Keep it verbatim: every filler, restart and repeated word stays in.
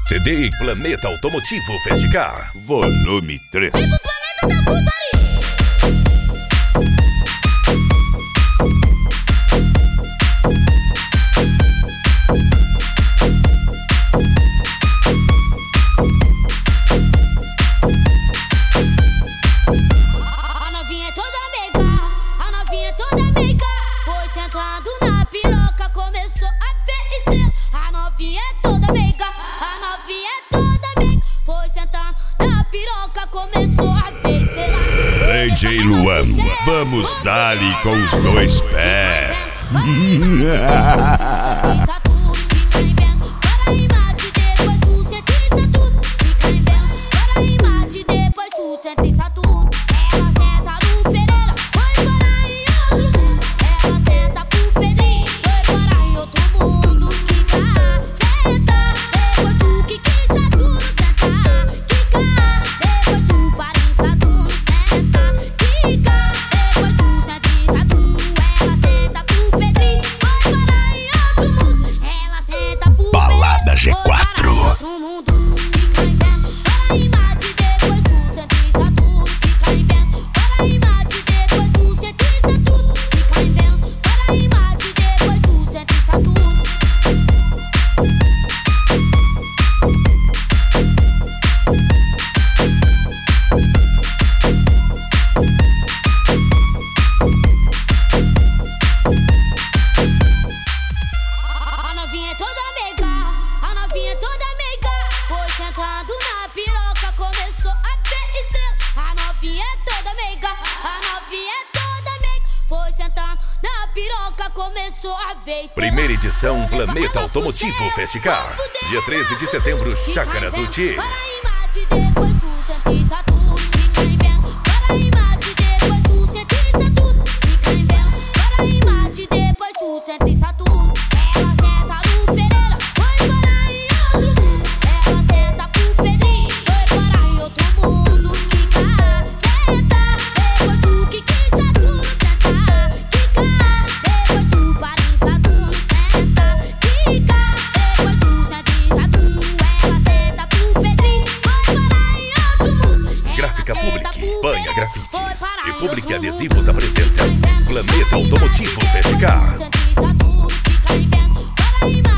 C D Planeta Automotivo Festicar, volume três. Esse planeta da putaria. A novinha é toda meiga, a novinha é toda meiga. Foi sentando na piroca, começou a ver estrela. A novinha é toda meiga, a novinha é toda meiga. Foi sentando na piroca, começou a ver estrela. D J Luan, vamos dar-lhe com os dois pés. G quatro. A novinha é toda meiga, a novinha é toda meiga. Foi sentando na piroca, começou a ver estrela. A novinha é toda meiga, a novinha é toda meiga. Foi sentando na piroca, começou a ver estrela. Primeira edição Planeta Automotivo Festicar, dia treze de setembro, Chácara do Tchê. Para aí, mate, depois tu senta e satura. Fica em vento, para aí, mate, depois tu senta e satura. Fica em vento, para aí, mate, depois tu senta e satura. Ela senta no Pereira, foi parar em outro mundo. Ela senta pro Pedrinho, foi parar em outro mundo. Fica, senta, depois tu que quis Saturno, senta. Fica, depois tu para em Saturno, senta. Fica, depois tu senta em Saturno. Ela senta pro Pedrinho, foi parar em outro mundo. Ela Gráfica senta Public, pro Banha Pereira, Grafites foi parar e em Public outro Adesivos mundo. apresentam Planeta Automotivo Festicar. Senta em Saturno, fica em vento, para aí,